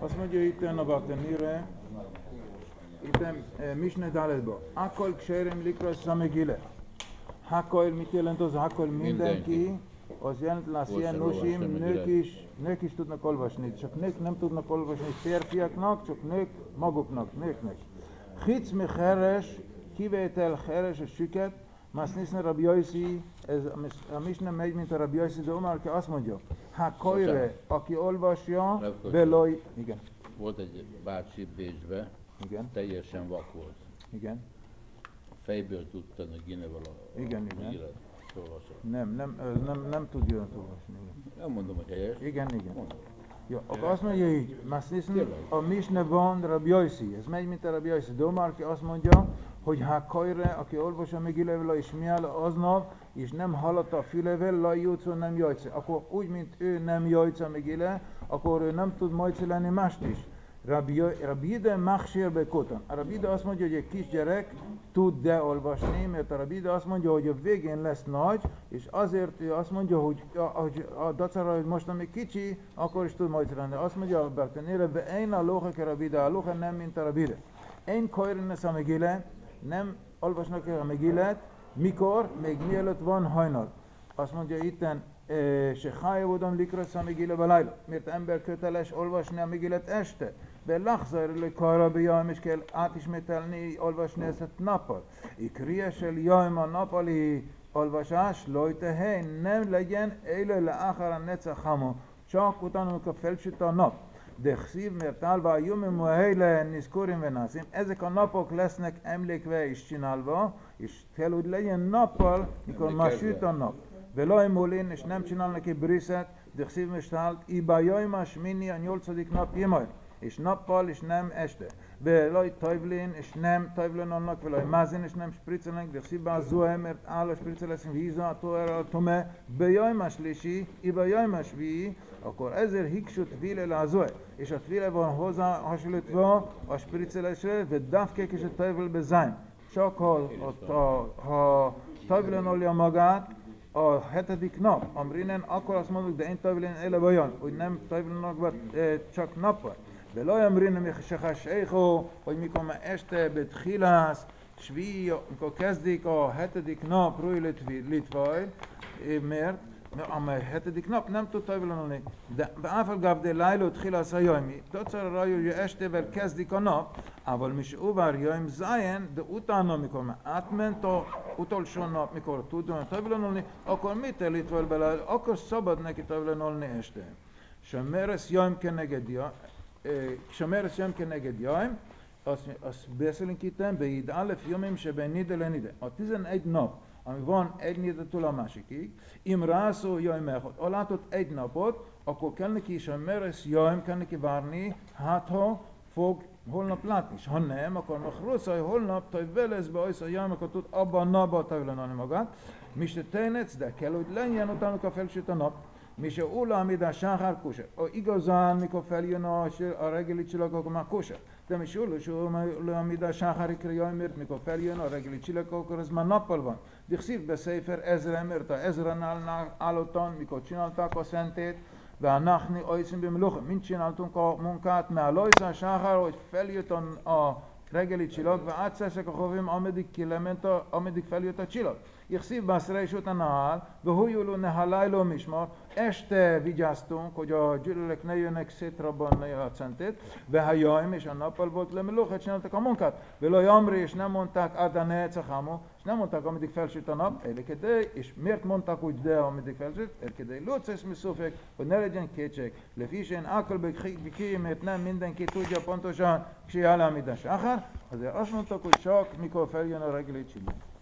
azt mondja itten a Batanire, itten Mishneh Daletba. Hakol ksérem likros szamegile. Hakol, mit jelent az hakol? Mindenki. Az jelent lászia nosim, nők is tudnak olvasni. Csak nők nem tudnak olvasni férfiaknak, csak nők maguknak, nőknek. Hitz mecheres, kivétel heres a süket, Maszniszne Rabbi Yossi, a Mishneh megy, mint a Rabbi Yossi, de Omar, aki azt mondja, Hakoire, aki olvasja, beloj... Igen. Volt egy bácsi Bécsbe, Igen. Teljesen vak volt. Igen. Fejből tudta a gineval a Igen. Nem tudja olvasni. Nem mondom, hogy helyes. Igen. Jó, akkor azt mondja így, a Mishneh van Rabbi Yossi, ez megy, mint a Rabbi Yossi. De Omar, aki azt mondja, hogy Hakoire, aki olvassa Megilevel és miáll aznap, és nem hallotta a fülevel, lajjúcó nem jajce. Akkor úgy, mint ő nem jajca Megile, akkor ő nem tud majce lenni mást is. Rabbi Ide machsir bekotan. A Rabbi Ide azt mondja, hogy egy kisgyerek tud de olvasni, mert a Rabbi Ide azt mondja, hogy a végén lesz nagy, és azért ő azt mondja, hogy a dacára, hogy most még kicsi, akkor is tud majce lenni. Azt mondja a Bartanére, be én a loha Rabbi Ide, a loha nem, mint a Rabbi Ide. Én koirinesz a Megile, nem olvasnak el a Megilet, mikor? Még mielőtt van hajnal. Azt mondja itten, se hájavodom likrosz a Megile belájla. Miért ember köteles olvasni a Megilet este? De lachzajrőle karabijajm, és kell átismételni, olvasni ezt nappal. Ikriesel jajm a nappali olvasás, lojte hely, nem legyen élő le áhara necachamo, csak utána, amikor felsüt a nap. De xív, mert állva a jumim a hele niszkorim venászim, ezek a napok lesznek emlékve és csinálva, és kell, hogy legyen nappal, mikor már süt a nap. Velaj molin, és nem csinálnak egy briszet, de xív mestált, iba jajmas minni a 8. nap jemaj, és nappal, és nem este. Velaj tajvlin, és nem tajvlin annak, velaj mázin, és nem spriccelnek, de xív bá zoe, mert áll a spricceleszünk víza, a toera, a tome, bejajmas lisi, iba jajmas vi, akkor ezért hiksut tvile le azoe, és a tvile van hozzá hasonlítva a spriccelesre, de dafkek és a tajvel bezájm. Csak ha tajvelen olja magát, a 7. nap, amrinen, akkor azt mondjuk, de én tajvelen ele vajon, hogy nem tajvelenak, csak nappal. De laj amrinen, hogy mikor már este betchilász, svi, mikor kezdik a 7. nap, rúj litvaj, mert a 7. nap nem tud tajvelenolni. De áfalgább de lájló tchilász a jajmi. Tocsára rajul, hogy estével kezdik a nap, ával mi se óvár jajm zájen, de utána, mikor már átment a utolsó nap, mikor tudjon tajvelenolni, akkor mit elítvel bele, akkor szabad neki tajvelenolni este. Semeres jajm keneged jajm, azt beszélünk itt, beid alef jomim se ben nide le nide. A 11 nap, ami van egy nidetől a másikig, imrászó jajmechot. Ha látott egy napot, akkor kell neki is a meres jajm, kell neki várni, hát ha fog holnap látni. Ha nem, akkor machrossz, holnap tajvelesz be az a jajmekot tud abban a napban tajvelenolni magát. Mi se tejnec, de kell, hogy legyen utána a felsőt a nap. Mi se óla, amit a sáhár kóser. Igazán, mikor feljön a reggeli csillag, akkor már kóser. De mi se óla, amit a sáhárikre jajmért, mikor feljön a reggeli csillag, akkor ez már nappal van. De szív beszéfer Ezra, mert a Ezranál állottan, mikor csinálták a szentét, de a nachni ajszim bemilóha, mint csináltunk a munkát, mert a lojza sáhár, hogy feljött a reggeli csillag, ve átszeszek a hovim, ameddig feljött a csillag. Ichszív bászra is utána áll, ve hújuló ne halájló mismar, este vigyáztunk, hogy a gyűlölek ne jönnek szétrabbanni a szentét, ve ha jajm, és a nappal volt lemilóha, csináltak a munkát. Ve jamri, és nem mondták adane cachamo, és nem mondták, ameddig felsüt a nap, elekedej, és miért mondták úgy de, ameddig felsüt? Elekedej, lócesz mi szófek, hogy ne legyen kétség. Lefisén ákalbek ki, mert nem mindenki tudja pontosan, si állám ide sáhár, azért azt mondtak, hogy csak mikor feljön a reggeli csillag.